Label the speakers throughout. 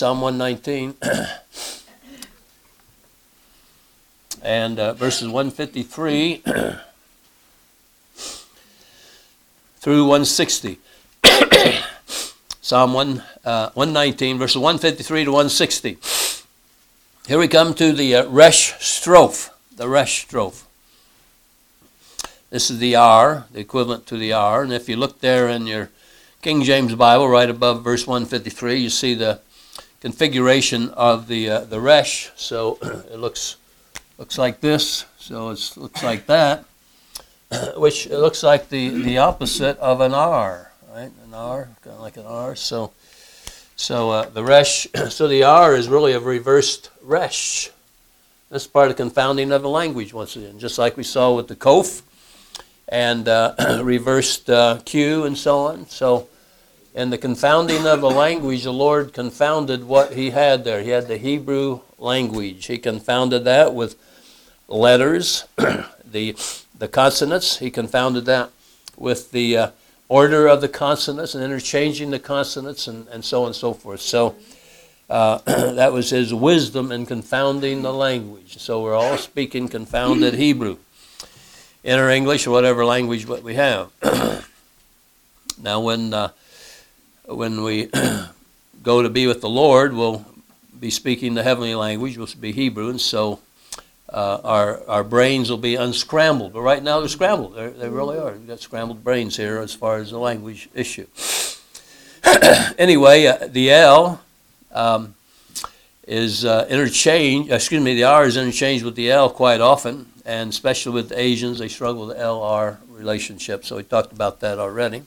Speaker 1: Psalm 119 and verses 153 through 160. Psalm 119, verses 153 to 160. Here we come to the Resh Strophe, the Resh Strophe. This is the R, the equivalent to the R, and if you look there in your King James Bible, right above verse 153, you see the configuration of the Resh. So it looks like this. So it looks like that, which looks like the opposite of an R, right? An R, kind of like an R. So the Resh. So the R is really a reversed Resh. That's part of the confounding of the language once again, just like we saw with the Kof and reversed Q and so on. So in the confounding of the language, the Lord confounded what he had there. He had the Hebrew language. He confounded that with letters, the consonants. He confounded that with the order of the consonants and interchanging the consonants and so on and so forth. So that was his wisdom in confounding the language. So we're all speaking confounded Hebrew, Inner English, or whatever language what we have. Now when we go to be with the Lord, we'll be speaking the heavenly language, which will be Hebrew, and so our brains will be unscrambled. But right now they're scrambled. They really are. We've got scrambled brains here as far as the language issue. Anyway, the L is interchanged. The R is interchanged with the L quite often, and especially with the Asians, they struggle with the L-R relationship. So we talked about that already.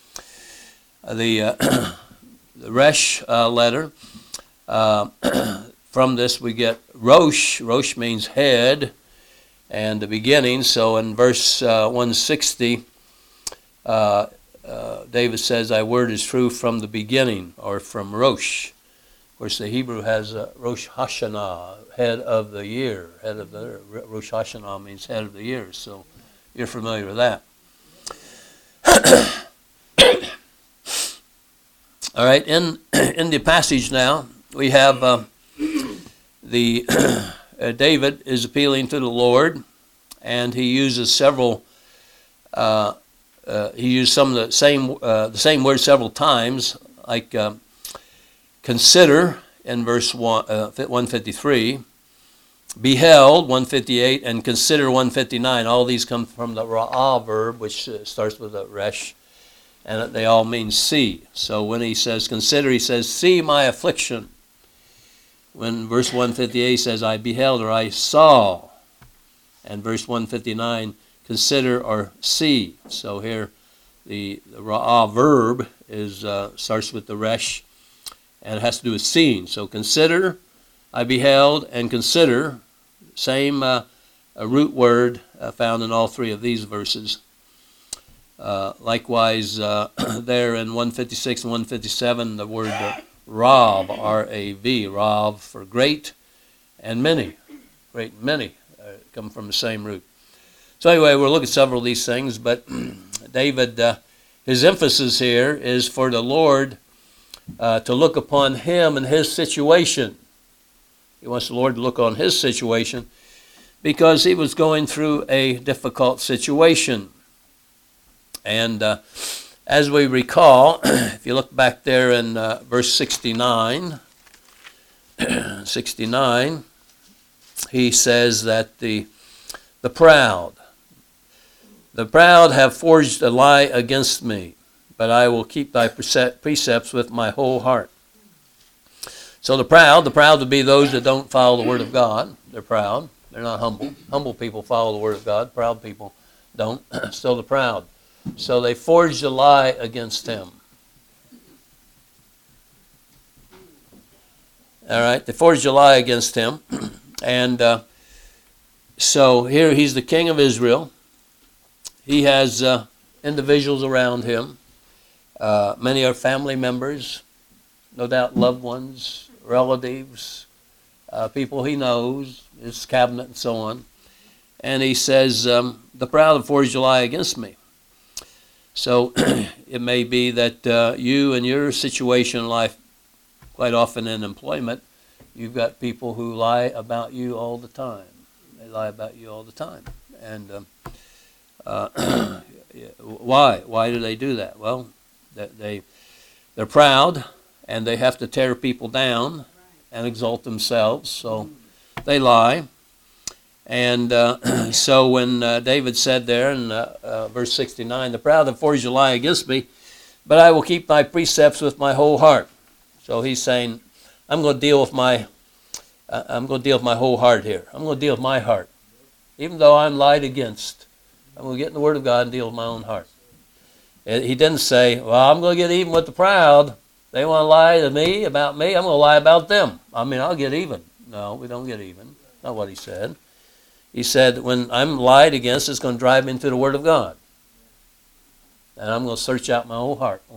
Speaker 1: The Resh letter, from this we get Rosh. Rosh means head and the beginning. So in verse 160, David says, "Thy word is true from the beginning," or from Rosh. Of course, the Hebrew has Rosh Hashanah, head of the year. Rosh Hashanah means head of the year, so you're familiar with that. All right, in the passage now, we have David is appealing to the Lord, and he uses several. He used some of the same word several times, like consider in verse 153, beheld 158, and consider 159. All these come from the ra'ah verb, which starts with a resh, and they all mean see. So when he says consider, he says, see my affliction. When verse 158 says, I beheld or I saw. And verse 159, consider or see. So here the ra'ah verb is starts with the resh, and it has to do with seeing. So consider, I beheld, and consider, same root word found in all three of these verses. Likewise, there in 156 and 157, the word Rav, R-A-V, Rav for great and many. Great and many come from the same root. So anyway, we'll look at several of these things, but David, his emphasis here is for the Lord to look upon him and his situation. He wants the Lord to look on his situation because he was going through a difficult situation. And as we recall, if you look back there in verse 69, he says that the proud have forged a lie against me, but I will keep thy precepts with my whole heart. So the proud would be those that don't follow the word of God. They're proud. They're not humble. Humble people follow the word of God. Proud people don't. Still the proud. So they forged a lie against him. All right, they forged a lie against him. And so here he's the king of Israel. He has individuals around him. Many are family members, no doubt loved ones, relatives, people he knows, his cabinet and so on. And he says, the proud have forged a lie against me. So it may be that you and your situation in life quite often in employment, you've got people who lie about you all the time. They lie about you all the time. And why? Why do they do that? Well, they're proud, and they have to tear people down and exalt themselves, so they lie. And so when David said there in verse 69, the proud and forge lie against me, but I will keep thy precepts with my whole heart. So he's saying, I'm going to deal with my whole heart here. I'm going to deal with my heart. Even though I'm lied against, I'm going to get in the Word of God and deal with my own heart. He didn't say, well, I'm going to get even with the proud. They want to lie to me about me. I'm going to lie about them. I mean, I'll get even. No, we don't get even. Not what he said. He said, when I'm lied against, it's going to drive me into the Word of God. And I'm going to search out my own heart.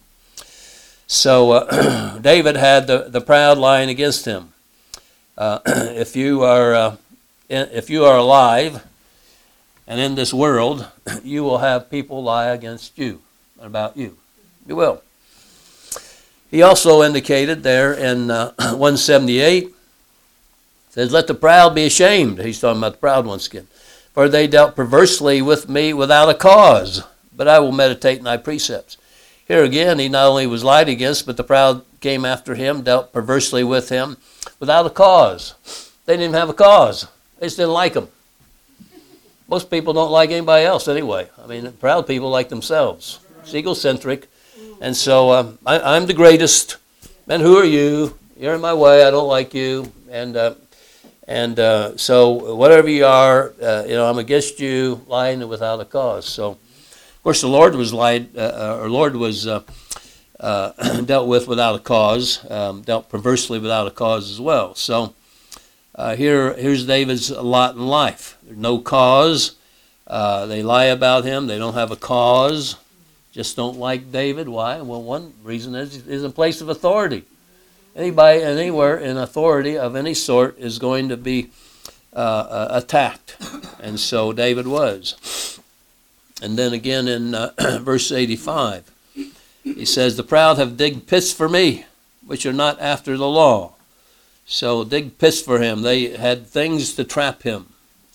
Speaker 1: So David had the proud lying against him. If you are alive and in this world, you will have people lie against you, about you. You will. He also indicated there in 178, says, let the proud be ashamed. He's talking about the proud once again. For they dealt perversely with me without a cause, but I will meditate in thy precepts. Here again, he not only was lied against, but the proud came after him, dealt perversely with him without a cause. They didn't even have a cause. They just didn't like him. Most people don't like anybody else anyway. I mean, proud people like themselves. It's egocentric. And so I'm the greatest. And who are you? You're in my way. I don't like you. And so whatever you are, I'm against you, lying without a cause. So, of course, the Lord was dealt with without a cause, dealt perversely without a cause as well. So here's David's lot in life. There's no cause. They lie about him. They don't have a cause. Just don't like David. Why? Well, one reason is he's in place of authority. Anybody anywhere in authority of any sort is going to be attacked. And so David was. And then again in verse 85, he says, the proud have digged pits for me, which are not after the law. So dig pits for him. They had things to trap him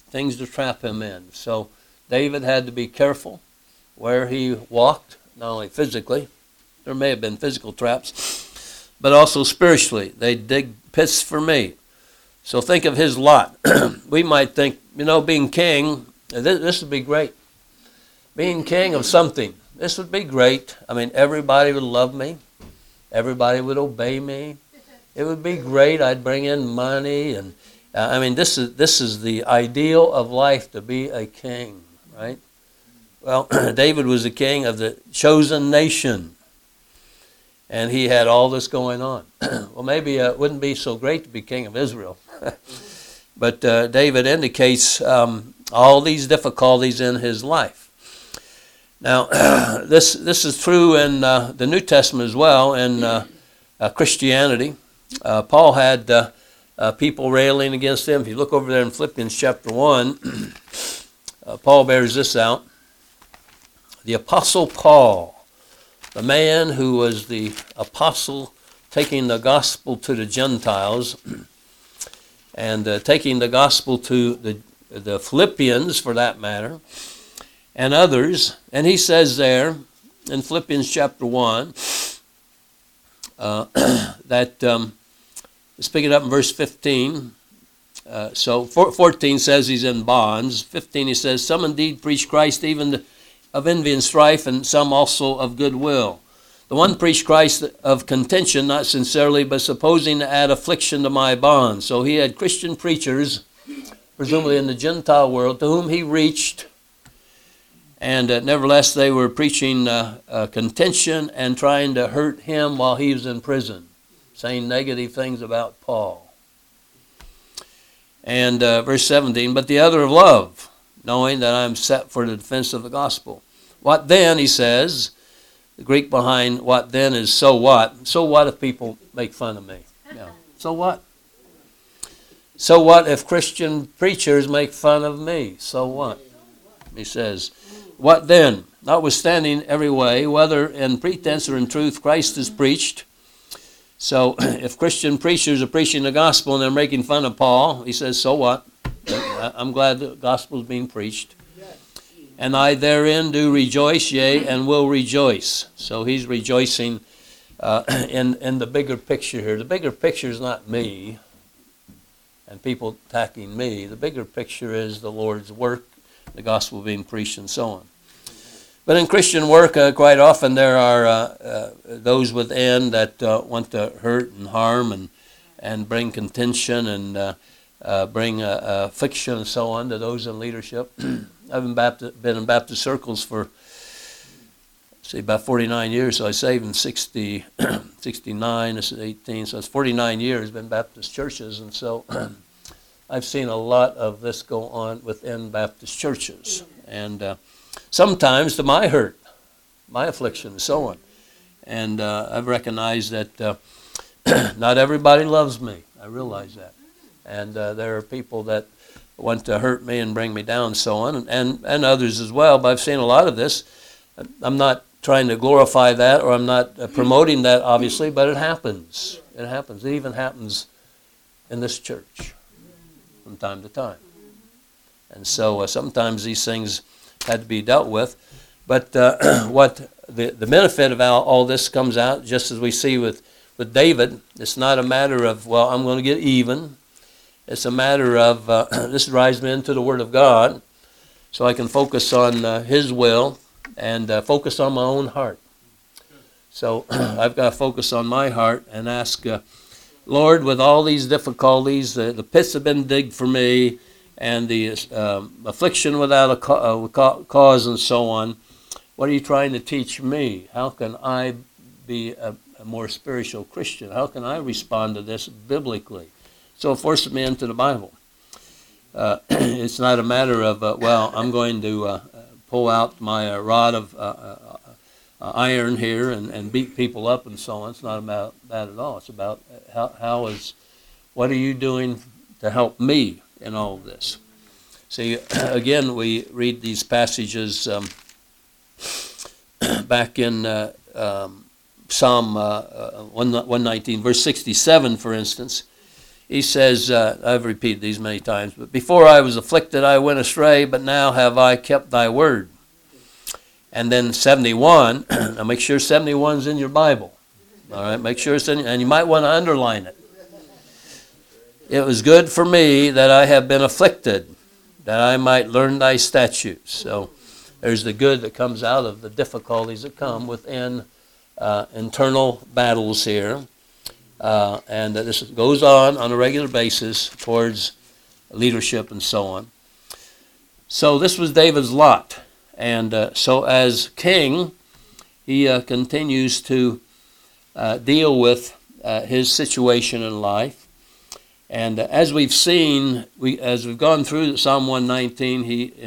Speaker 1: in. So David had to be careful where he walked, not only physically, there may have been physical traps, but also spiritually. They dig pits for me. So think of his lot. We might think, being king, this would be great. Being king of something, this would be great. I mean, everybody would love me. Everybody would obey me. It would be great. I'd bring in money. And this is the ideal of life, to be a king, right? Well, David was the king of the chosen nation. And he had all this going on. Well, maybe it wouldn't be so great to be king of Israel. But David indicates all these difficulties in his life. Now, this is true in the New Testament as well, in Christianity. Paul had people railing against him. If you look over there in Philippians chapter 1, Paul bears this out. The Apostle Paul, the man who was the apostle taking the gospel to the Gentiles and taking the gospel to the Philippians, for that matter, and others. And he says there in Philippians chapter 1 that, let's pick it up in verse 15. So 14 says he's in bonds. 15 he says, some indeed preach Christ even of envy and strife, and some also of goodwill. The one preached Christ of contention, not sincerely, but supposing to add affliction to my bonds. So he had Christian preachers, presumably in the Gentile world, to whom he reached, and nevertheless they were preaching contention and trying to hurt him while he was in prison, saying negative things about Paul. And verse 17, but the other of love, knowing that I'm set for the defense of the gospel. What then, he says, the Greek behind what then is so what. So what if people make fun of me? Yeah. So what? So what if Christian preachers make fun of me? So what? He says, what then? Notwithstanding every way, whether in pretense or in truth, Christ is preached, So if Christian preachers are preaching the gospel and they're making fun of Paul, he says, so what? I'm glad the gospel is being preached. And I therein do rejoice, yea, and will rejoice. So he's rejoicing in the bigger picture here. The bigger picture is not me and people attacking me. The bigger picture is the Lord's work, the gospel being preached, and so on. But in Christian work, quite often there are those within that want to hurt and harm and bring contention and bring affliction and so on to those in leadership. I've been in Baptist circles for, about 49 years. So I saved in 69, this is 18, so it's 49 years, been Baptist churches. And so I've seen a lot of this go on within Baptist churches. And sometimes to my hurt, my affliction, and so on. And I've recognized that not everybody loves me. I realize that. And there are people that want to hurt me and bring me down and so on, and others as well. But I've seen a lot of this. I'm not trying to glorify that, or I'm not promoting that, obviously, but it happens. It happens. It even happens in this church from time to time. And so sometimes these things had to be dealt with. But what the benefit of all this comes out, just as we see with David. It's not a matter of, well, I'm going to get even. It's a matter of, this drives me into the Word of God, so I can focus on His will and focus on my own heart. So I've got to focus on my heart and ask, Lord, with all these difficulties, the pits have been digged for me, and the affliction without a cause and so on, what are you trying to teach me? How can I be a more spiritual Christian? How can I respond to this biblically? So it forces me into the Bible. It's not a matter of, well, I'm going to pull out my rod of iron here and beat people up and so on. It's not about that at all. It's about what are you doing to help me in all of this? See, again, we read these passages back in Psalm 119, verse 67, for instance. He says, I've repeated these many times, but before I was afflicted, I went astray, but now have I kept thy word. And then 71, now make sure 71's in your Bible. All right, make sure it's in, and you might want to underline it. It was good for me that I have been afflicted, that I might learn thy statutes. So there's the good that comes out of the difficulties that come within internal battles here. And this goes on a regular basis towards leadership and so on. So this was David's lot. And so as king, he continues to deal with his situation in life. And as we've seen, as we've gone through Psalm 119,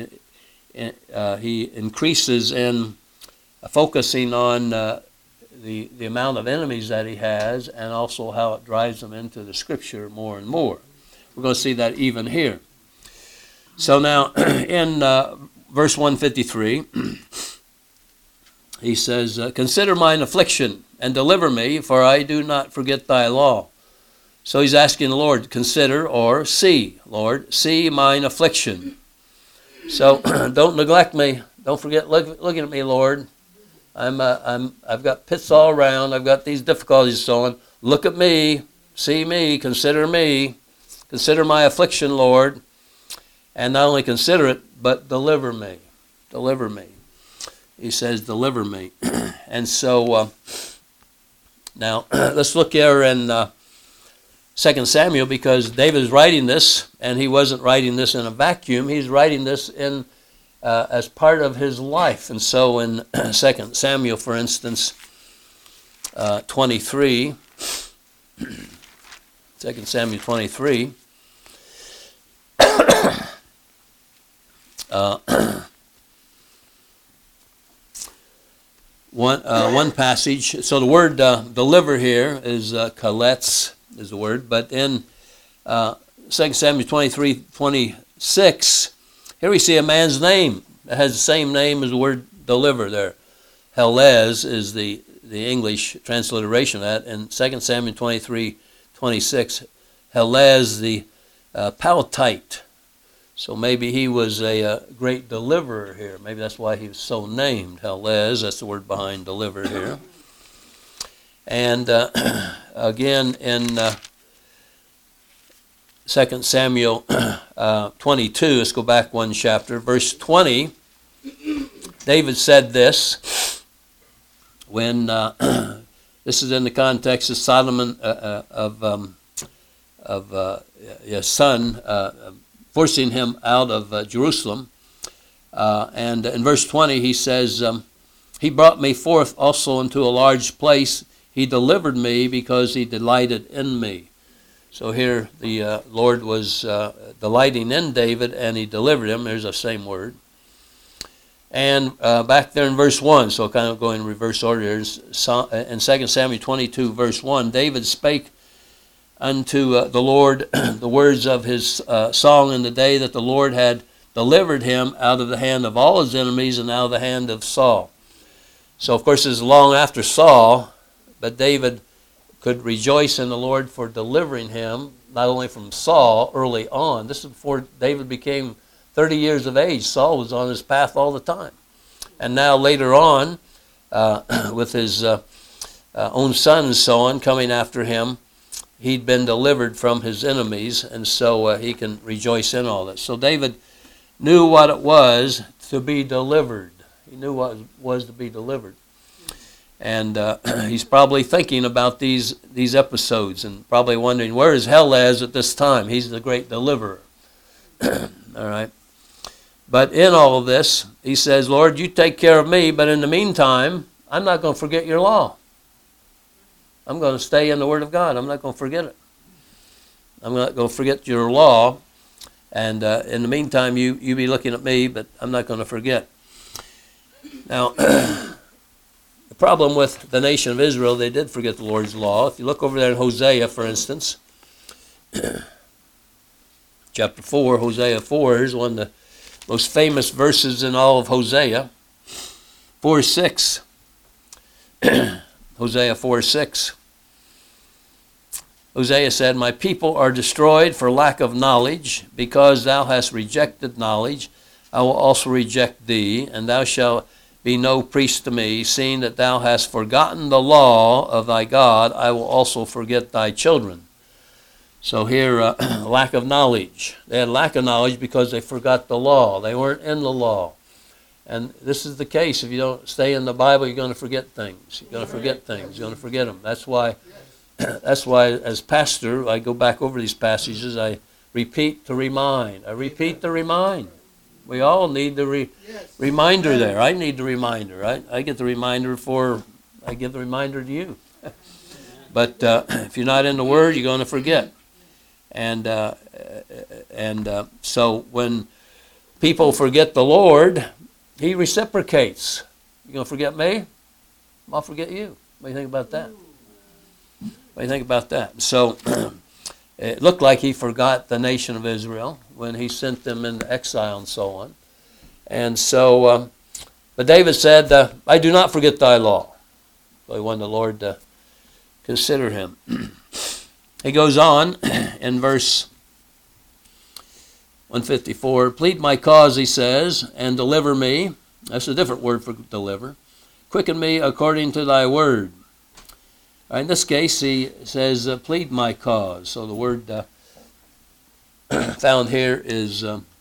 Speaker 1: he increases in focusing on the amount of enemies that he has, and also how it drives him into the Scripture more and more. We're going to see that even here. So now, in verse 153, he says, consider mine affliction, and deliver me, for I do not forget thy law. So he's asking the Lord, consider, or see, Lord, see mine affliction. So don't neglect me. Don't forget looking at me, Lord. I've got pits all around. I've got these difficulties and so on. Look at me, see me, consider my affliction, Lord. And not only consider it, but deliver me. Deliver me. He says, deliver me. And so now let's look here in 2 Samuel, because David is writing this, and he wasn't writing this in a vacuum. He's writing this in as part of his life. And so in 2 Samuel, for instance, 23, 2 Samuel 23, one passage. So the word deliver here is kaletz is the word, but in 2 Samuel 23:26, here we see a man's name that has the same name as the word deliver there. Helez is the the English transliteration of that. In 2 Samuel 23:26, Helez the Paltite. So maybe he was a great deliverer here. Maybe that's why he was so named, Helez. That's the word behind deliver here. And again in 2 Samuel 22, let's go back one chapter, verse 20, David said this when, this is in the context of Solomon, his son, forcing him out of Jerusalem. And in verse 20 he says, he brought me forth also into a large place. He delivered me because he delighted in me. So here the Lord was delighting in David, and he delivered him. There's the same word. And back there in verse 1, so kind of going in reverse order here, in 2 Samuel 22, verse 1, David spake unto the Lord the words of his song in the day that the Lord had delivered him out of the hand of all his enemies and out of the hand of Saul. So, of course, it's long after Saul, but David could rejoice in the Lord for delivering him, not only from Saul early on. This is before David became 30 years of age. Saul was on his path all the time. And now later on, with his own son and so on coming after him, he'd been delivered from his enemies, and so he can rejoice in all this. So David knew what it was to be delivered. He knew what it was to be delivered. And he's probably thinking about these episodes and probably wondering, where is Helez at this time? He's the great deliverer. All right. But in all of this, he says, Lord, you take care of me, but in the meantime, I'm not going to forget your law. I'm going to stay in the Word of God. I'm not going to forget it. I'm not going to forget your law. And in the meantime, you be looking at me, but I'm not going to forget. Now, the problem with the nation of Israel, they did forget the Lord's law. If you look over there in Hosea, for instance, chapter 4, Hosea 4, here's one of the most famous verses in all of Hosea. 4:6. Hosea 4:6. Hosea said, my people are destroyed for lack of knowledge. Because thou hast rejected knowledge, I will also reject thee, and thou shalt be no priest to me. Seeing that thou hast forgotten the law of thy God, I will also forget thy children. So here, lack of knowledge. They had lack of knowledge because they forgot the law. They weren't in the law. And this is the case. If you don't stay in the Bible, you're going to forget things. You're going to forget things. You're going to forget them. That's why as pastor, I go back over these passages. I repeat to remind. I repeat to remind. We all need the reminder there. I need the reminder. I get the reminder I give the reminder to you. But if you're not in the Word, you're going to forget. And so when people forget the Lord, He reciprocates. You going to forget me? I'll forget you. What do you think about that? What do you think about that? So it looked like He forgot the nation of Israel when He sent them into exile and so on. And so, but David said, I do not forget thy law. So he wanted the Lord to consider him. He goes on in verse 154, plead my cause, he says, and deliver me. That's a different word for deliver. Quicken me according to thy word. In this case, he says, plead my cause. So the word found here is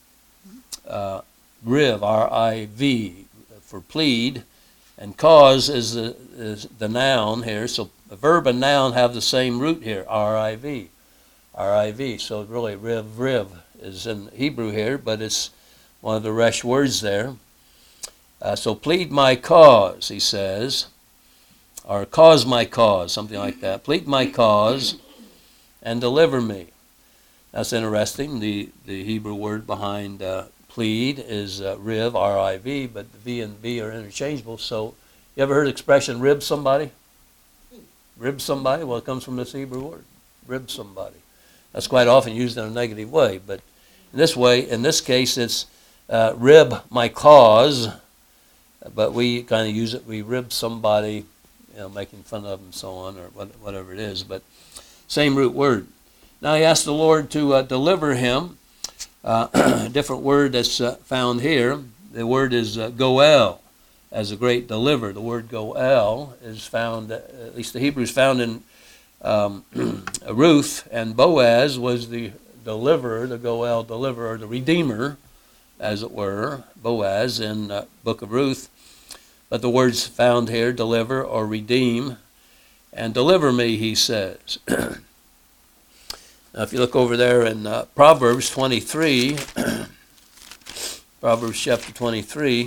Speaker 1: riv, R-I-V, for plead, and cause is the noun here. So a verb and noun have the same root here, R-I-V. R-I-V. So really riv is in Hebrew here, but it's one of the Resh words there. So plead my cause, he says, or cause my cause, something like that. Plead my cause and deliver me. That's interesting. The Hebrew word behind plead is riv, R-I-V, but the V and B are interchangeable. So you ever heard the expression rib somebody? Rib somebody? Well, it comes from this Hebrew word, rib somebody. That's quite often used in a negative way, but in this case, it's rib my cause, but we kind of use it, we rib somebody making fun of and so on, or whatever it is, but same root word. Now he asked the Lord to deliver him. A different word that's found here. The word is goel, as a great deliverer. The word goel is found, at least the Hebrew is found in Ruth, and Boaz was the deliverer, the goel deliverer, the redeemer, as it were, Boaz in book of Ruth. But the words found here, deliver or redeem, and deliver me, he says. Now, if you look over there in Proverbs 23, Proverbs chapter 23,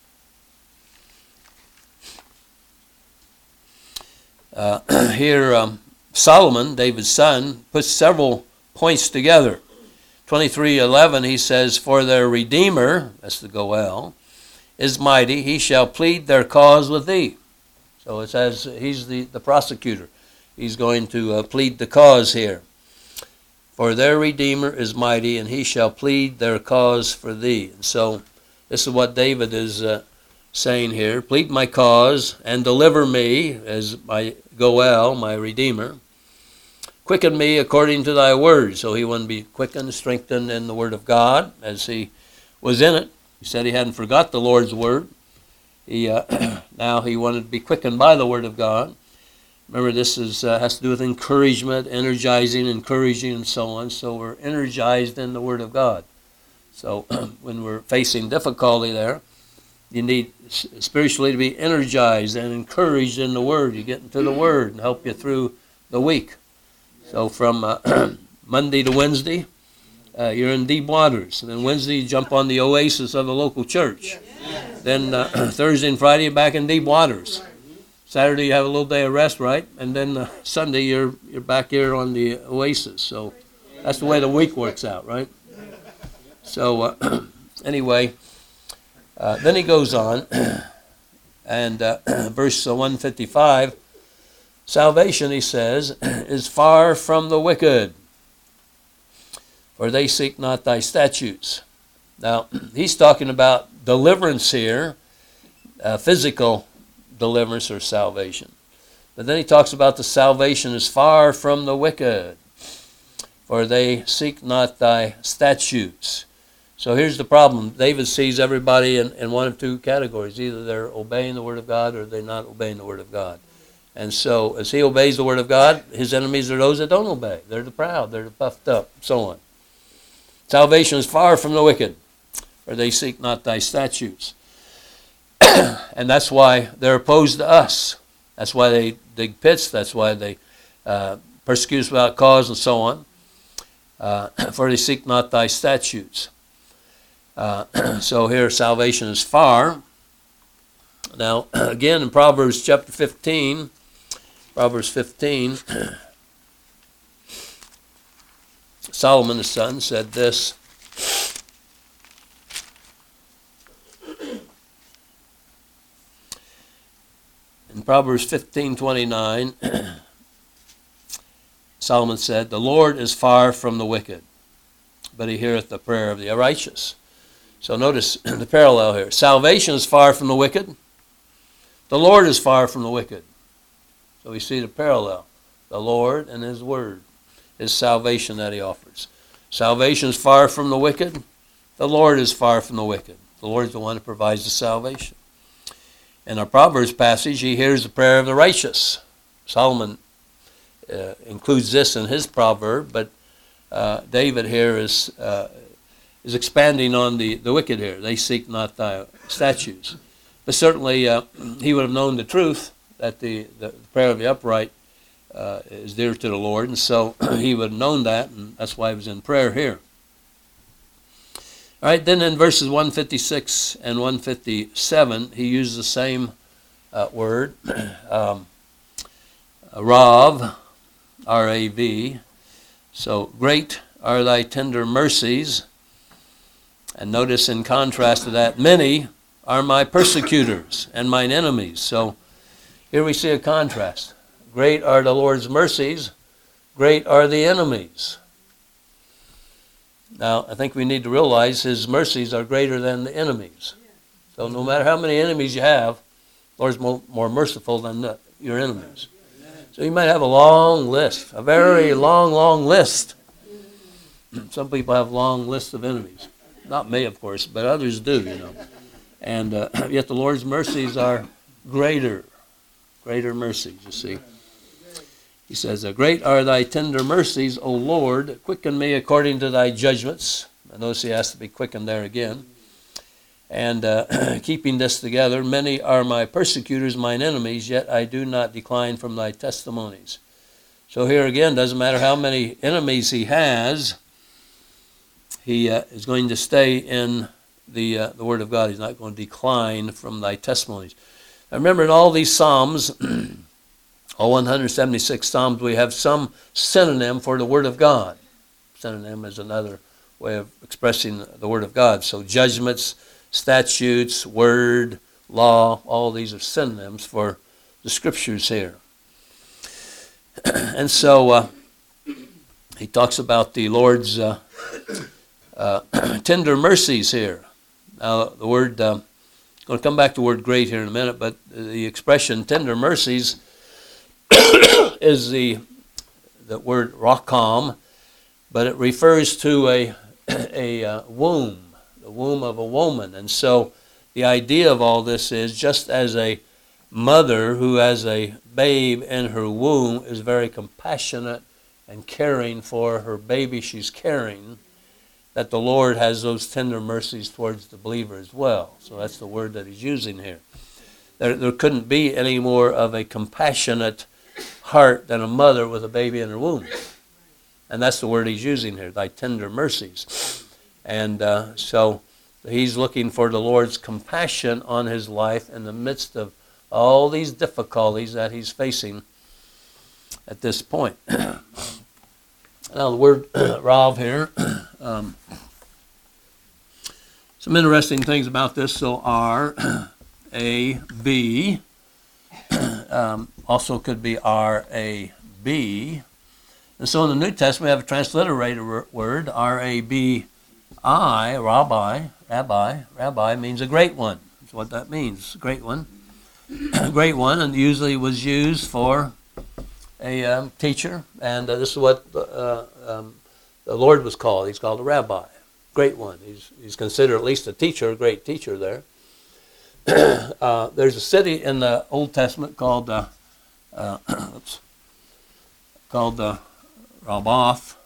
Speaker 1: here Solomon, David's son, puts several points together. 23:11, he says, for their Redeemer, that's the Goel, is mighty, he shall plead their cause with thee. So it says he's the prosecutor. He's going to plead the cause here. For their Redeemer is mighty, and he shall plead their cause for thee. And so this is what David is saying here. Plead my cause and deliver me as my Goel, my Redeemer. Quicken me according to thy word. So he wanted to be quickened, strengthened in the word of God as he was in it. He said he hadn't forgot the Lord's word. Now he wanted to be quickened by the word of God. Remember, this has to do with encouragement, energizing, encouraging, and so on. So we're energized in the Word of God. So when we're facing difficulty there, you need spiritually to be energized and encouraged in the Word. You get into the Word and help you through the week. So from Monday to Wednesday, you're in deep waters. And then Wednesday, you jump on the oasis of the local church. Then Thursday and Friday, you're back in deep waters. Saturday you have a little day of rest, right? And then Sunday you're back here on the oasis. So that's the way the week works out, right? So anyway, then he goes on, and verse 155, salvation, he says, is far from the wicked, for they seek not thy statutes. Now, he's talking about deliverance here, physical deliverance or salvation. But then he talks about the salvation is far from the wicked, for they seek not thy statutes. So here's the problem. David sees everybody in one of two categories. Either they're obeying the word of God or they're not obeying the word of God. And so as he obeys the word of God, his enemies are those that don't obey. They're the proud, they're the puffed up, so on. Salvation is far from the wicked, for they seek not thy statutes. And that's why they're opposed to us. That's why they dig pits. That's why they persecute us without cause and so on. For they seek not thy statutes. So here salvation is far. Now, again in Proverbs chapter 15, Proverbs 15, Solomon the son said this, in Proverbs 15:29, Solomon said, the Lord is far from the wicked, but he heareth the prayer of the righteous. So notice the parallel here. Salvation is far from the wicked. The Lord is far from the wicked. So we see the parallel. The Lord and his word is salvation that he offers. Salvation is far from the wicked. The Lord is far from the wicked. The Lord is the one who provides the salvation. In our Proverbs passage, he hears the prayer of the righteous. Solomon includes this in his proverb, but David here is expanding on the wicked here. They seek not thy statutes. But certainly he would have known the truth, that the prayer of the upright is dear to the Lord, and so he would have known that, and that's why he was in prayer here. All right, then in verses 156 and 157, he uses the same word, Rav, R-A-V. So, great are thy tender mercies. And notice in contrast to that, many are my persecutors and mine enemies. So, here we see a contrast. Great are the Lord's mercies, great are the enemies. Now, I think we need to realize his mercies are greater than the enemies. So no matter how many enemies you have, the Lord's more merciful than your enemies. So you might have a long list, a very long list. Some people have long lists of enemies. Not me, of course, but others do, And yet the Lord's mercies are greater mercies, you see. He says, great are thy tender mercies, O Lord. Quicken me according to thy judgments. I notice he has to be quickened there again. And keeping this together, many are my persecutors, mine enemies, yet I do not decline from thy testimonies. So here again, doesn't matter how many enemies he has, he is going to stay in the Word of God. He's not going to decline from thy testimonies. I remember in all these Psalms, all 176 Psalms, we have some synonym for the Word of God. Synonym is another way of expressing the Word of God. So judgments, statutes, word, law, all these are synonyms for the Scriptures here. And so he talks about the Lord's tender mercies here. Now the word, I'm going to come back to the word great here in a minute, but the expression tender mercies is the word rakam, but it refers to a womb, the womb of a woman. And so the idea of all this is just as a mother who has a babe in her womb is very compassionate and caring for her baby she's carrying, that the Lord has those tender mercies towards the believer as well. So that's the word that he's using here. There couldn't be any more of a compassionate heart than a mother with a baby in her womb. And that's the word he's using here, thy tender mercies. And so he's looking for the Lord's compassion on his life in the midst of all these difficulties that he's facing at this point. Now the word Rav here, some interesting things about this. So R-A-B, also could be R-A-B. And so in the New Testament we have a transliterated word, R-A-B-I, rabbi means a great one. That's what that means, great one. Great one, and usually was used for a teacher, and this is what the Lord was called. He's called a rabbi, great one. He's considered at least a teacher, a great teacher there. There's a city in the Old Testament called Rabath,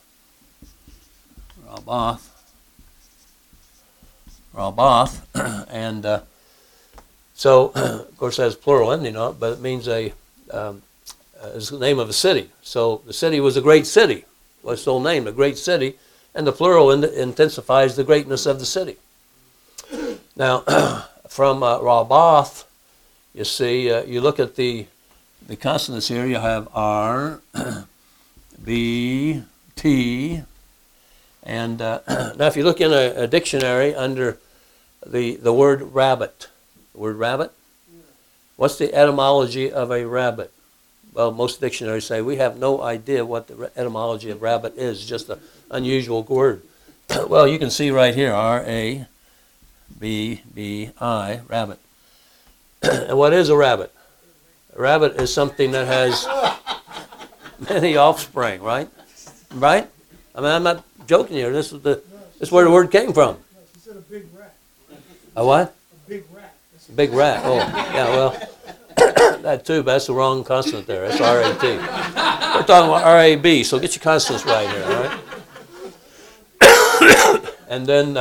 Speaker 1: and so of course it has plural ending on it, but it means is the name of a city. So the city was a great city. What's the whole name? A great city, and the plural intensifies the greatness of the city. Now, from Rabath, you see, you look at the consonants here. You have R, B, T, and now if you look in a dictionary under the word rabbit, what's the etymology of a rabbit? Well, most dictionaries say we have no idea what the etymology of rabbit is, just an unusual word. Well, you can see right here, R-A-B-B-I, rabbit. And what is a rabbit? A rabbit is something that has many offspring, right? Right? I mean, I'm not joking here. This is where the word came from.
Speaker 2: She said a big rat.
Speaker 1: A what?
Speaker 2: A big rat.
Speaker 1: A big rat. Oh, yeah, well, that too, but that's the wrong consonant there. That's R-A-T. We're talking about R-A-B, so get your consonants right here, all right? And then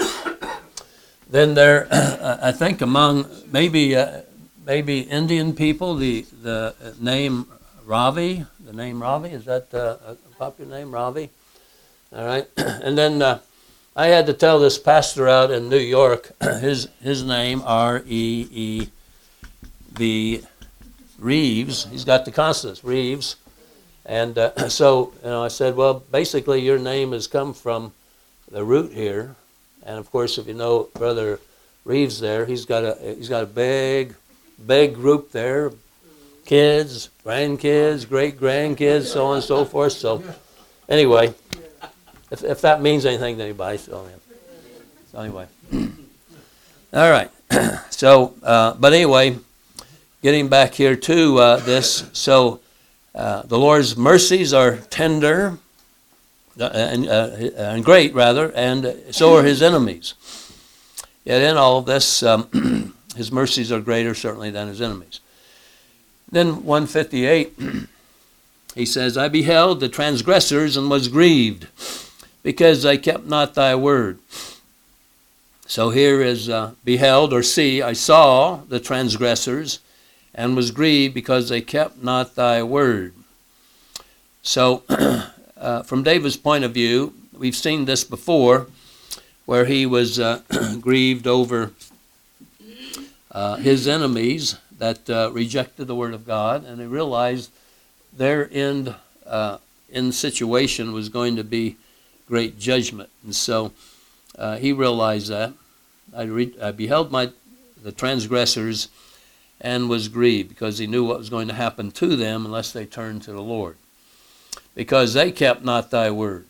Speaker 1: there, I think among maybe Indian people, the name Ravi, is that a popular name, Ravi? All right, and then I had to tell this pastor out in New York, his name, R-E-E-V, Reeves. He's got the consonants, Reeves. And so, I said, well, basically your name has come from the root here. And of course, if you know Brother Reeves there, he's got a big group there, kids, grandkids, great-grandkids, so on and so forth. So anyway, if that means anything to anybody, so anyway. All right. So, but anyway, getting back here to this, so the Lord's mercies are tender and great, rather, and so are his enemies. Yet in all of this, his mercies are greater, certainly, than his enemies. Then 158, he says, I beheld the transgressors and was grieved, because they kept not thy word. So here is beheld, or see, I saw the transgressors and was grieved because they kept not thy word. So from David's point of view, we've seen this before, where he was grieved over his enemies that rejected the word of God, and he realized their end in situation was going to be great judgment. And so he realized that. I beheld the transgressors and was grieved, because he knew what was going to happen to them unless they turned to the Lord, because they kept not thy word.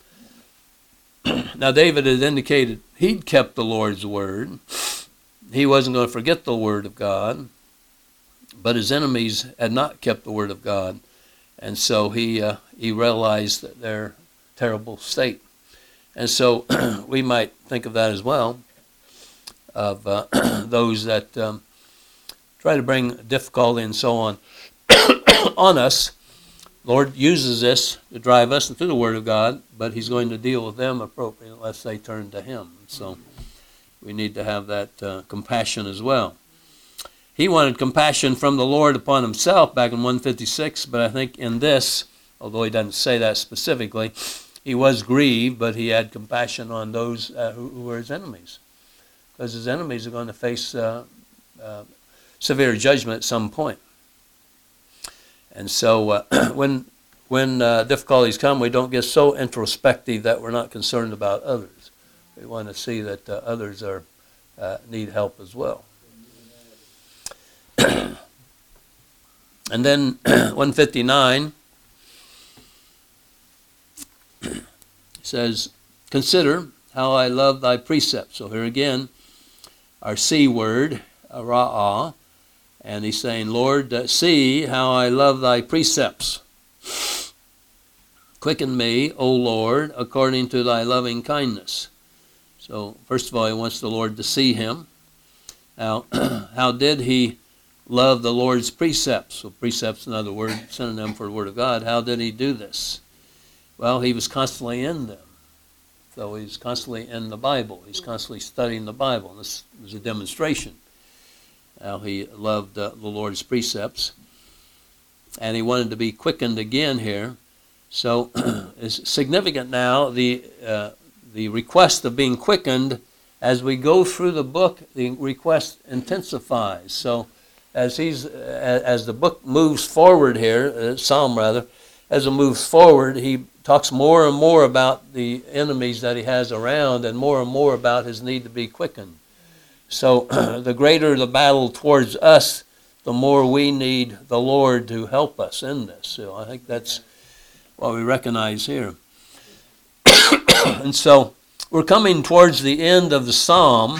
Speaker 1: Now David had indicated he'd kept the Lord's word. He wasn't going to forget the word of God, but his enemies had not kept the word of God, and so he realized their terrible state. And so we might think of that as well, of those that try to bring difficulty and so on on us. Lord uses this to drive us into the Word of God, but he's going to deal with them appropriately unless they turn to him. So we need to have that compassion as well. He wanted compassion from the Lord upon himself back in 156, but I think in this, although he doesn't say that specifically, he was grieved, but he had compassion on those who were his enemies, because his enemies are going to face severe judgment at some point. And so when difficulties come, we don't get so introspective that we're not concerned about others. We want to see that others need help as well. And then 159 says, consider how I love thy precepts. So here again, our C word, ra'ah, and he's saying, Lord, see how I love thy precepts. Quicken me, O Lord, according to thy loving kindness. So first of all, he wants the Lord to see him. Now, how did he love the Lord's precepts? So precepts, another word, synonym for the word of God. How did he do this? Well, he was constantly in them. So he's constantly in the Bible. He's constantly studying the Bible. This was a demonstration how he loved the Lord's precepts. And he wanted to be quickened again here. So it's significant now, the request of being quickened. As we go through the book, the request intensifies. So as the book moves forward here, Psalm rather, as it moves forward, he talks more and more about the enemies that he has around, and more about his need to be quickened. So the greater the battle towards us, the more we need the Lord to help us in this. So I think that's what we recognize here. And so we're coming towards the end of the psalm,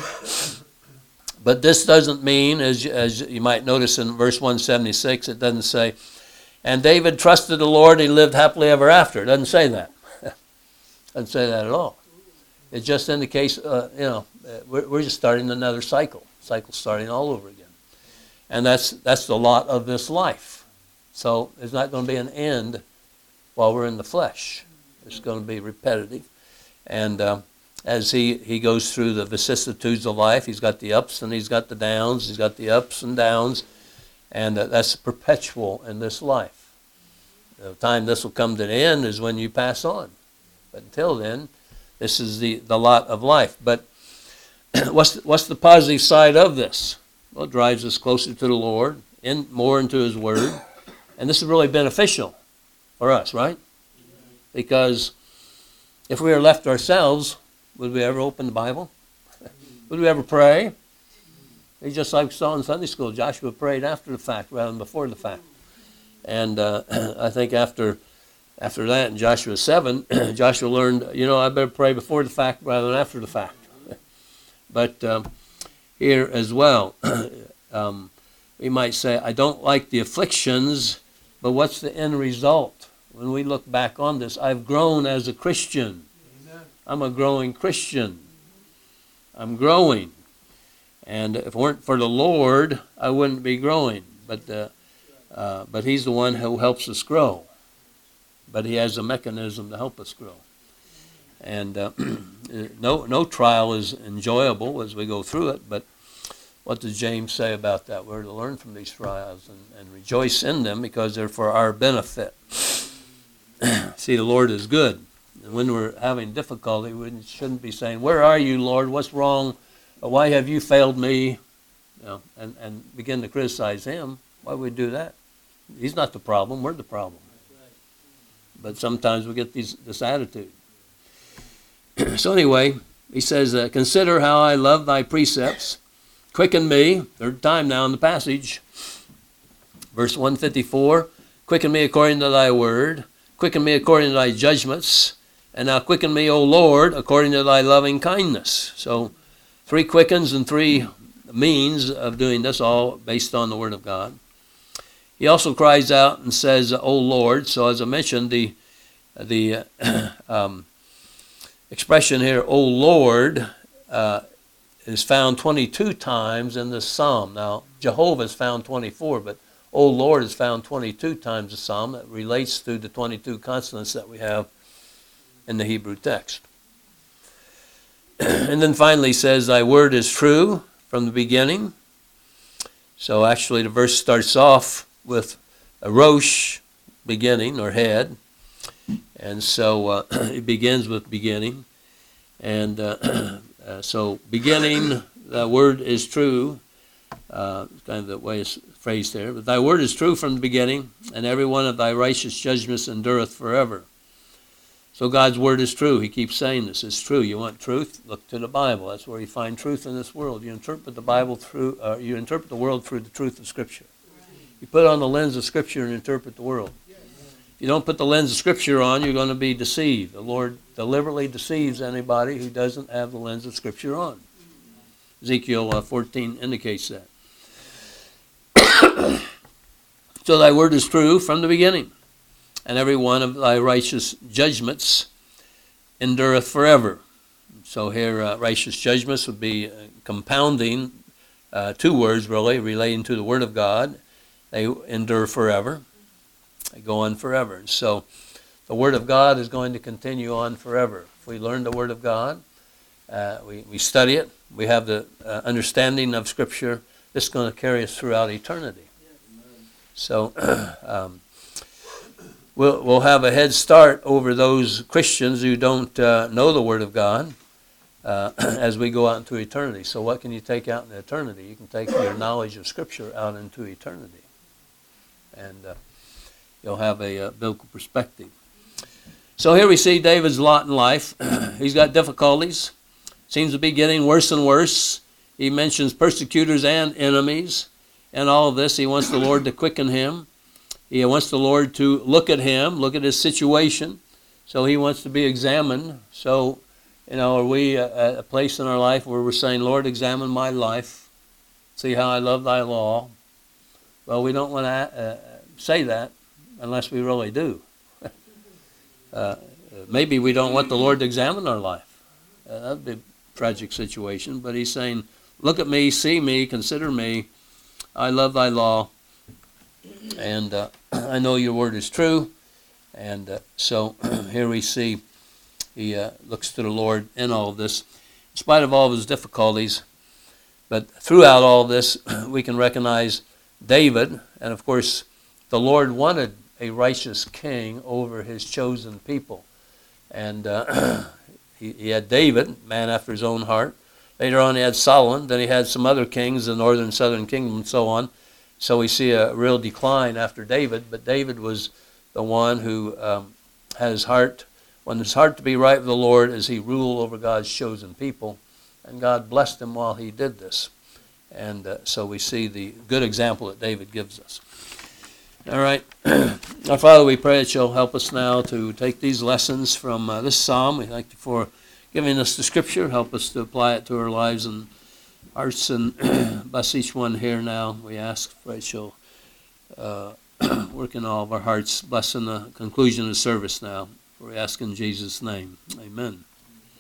Speaker 1: but this doesn't mean, as you might notice in verse 176, it doesn't say, and David trusted the Lord, he lived happily ever after. It doesn't say that. It doesn't say that at all. It just indicates, we're just starting another cycle. Cycle starting all over again. And that's the lot of this life. So there's not going to be an end while we're in the flesh. It's going to be repetitive. And as he goes through the vicissitudes of life, he's got the ups and he's got the downs. He's got the ups and downs. And that's perpetual in this life. The time this will come to the end is when you pass on. But until then, this is the lot of life. But what's the positive side of this? Well, it drives us closer to the Lord, more into his word. And this is really beneficial for us, right? Because if we were left to ourselves, would we ever open the Bible? Would we ever pray? It's just like we saw in Sunday school. Joshua prayed after the fact rather than before the fact. And I think after that in Joshua 7, Joshua learned, I better pray before the fact rather than after the fact. But here as well, we might say, I don't like the afflictions, but what's the end result? When we look back on this, I've grown as a Christian.
Speaker 2: Amen.
Speaker 1: I'm a growing Christian. I'm growing. And if it weren't for the Lord, I wouldn't be growing. But He's the one who helps us grow. But He has a mechanism to help us grow. And no trial is enjoyable as we go through it, but what does James say about that? We're to learn from these trials and rejoice in them because they're for our benefit. See, the Lord is good. And when we're having difficulty, we shouldn't be saying, where are you, Lord? What's wrong? Why have you failed me? And begin to criticize Him. Why would we do that? He's not the problem. We're the problem. But sometimes we get this attitude. So anyway, he says, consider how I love thy precepts. Quicken me, third time now in the passage. Verse 154, quicken me according to thy word. Quicken me according to thy judgments. And now quicken me, O Lord, according to thy loving kindness. So 3 quickens and 3 means of doing this, all based on the word of God. He also cries out and says, O Lord. So as I mentioned, the expression here, O Lord, is found 22 times in this psalm. Now, Jehovah is found 24, but O Lord is found 22 times in the psalm. That relates to the 22 consonants that we have in the Hebrew text. And then finally he says, thy word is true from the beginning. So actually the verse starts off with a rosh, beginning or head. And so it begins with beginning. And so beginning, the word is true. Kind of the way it's phrased there. But thy word is true from the beginning, and every one of thy righteous judgments endureth forever. So God's word is true. He keeps saying this. It's true. You want truth? Look to the Bible. That's where you find truth in this world. You interpret the Bible through, you interpret the world through the truth of Scripture. You put on the lens of Scripture and interpret the world. If you don't put the lens of Scripture on, you're going to be deceived. The Lord deliberately deceives anybody who doesn't have the lens of Scripture on. Ezekiel 14 indicates that. So thy word is true from the beginning, and every one of thy righteous judgments endureth forever. So here righteous judgments would be compounding 2 words really relating to the word of God. They endure forever. They go on forever. And so the word of God is going to continue on forever. If we learn the word of God, we study it, we have the understanding of Scripture, this is going to carry us throughout eternity. So we'll have a head start over those Christians who don't know the Word of God as we go out into eternity. So what can you take out in eternity? You can take your knowledge of Scripture out into eternity. And you'll have a biblical perspective. So here we see David's lot in life. He's got difficulties. Seems to be getting worse and worse. He mentions persecutors and enemies. And all of this, he wants the Lord to quicken him. He wants the Lord to look at him, look at his situation. So he wants to be examined. So, are we at a place in our life where we're saying, Lord, examine my life. See how I love thy law. Well, we don't want to say that unless we really do. Maybe we don't want the Lord to examine our life. That would be a tragic situation. But he's saying, look at me, see me, consider me. I love thy law, and I know your word is true. And so here we see he looks to the Lord in all of this, in spite of all of his difficulties. But throughout all this, we can recognize David, and of course, the Lord wanted a righteous king over his chosen people. And he had David, man after his own heart. Later on he had Solomon, then he had some other kings, the northern and southern kingdom and so on. So we see a real decline after David, but David was the one who had his heart, wanted his heart to be right with the Lord as he ruled over God's chosen people. And God blessed him while he did this. And so we see the good example that David gives us. All right. Our Father, we pray that you'll help us now to take these lessons from this psalm. We thank you for giving us the Scripture. Help us to apply it to our lives and hearts and bless each one here now. We ask, Rachel, work in all of our hearts, blessing the conclusion of the service now. We ask in Jesus' name. Amen.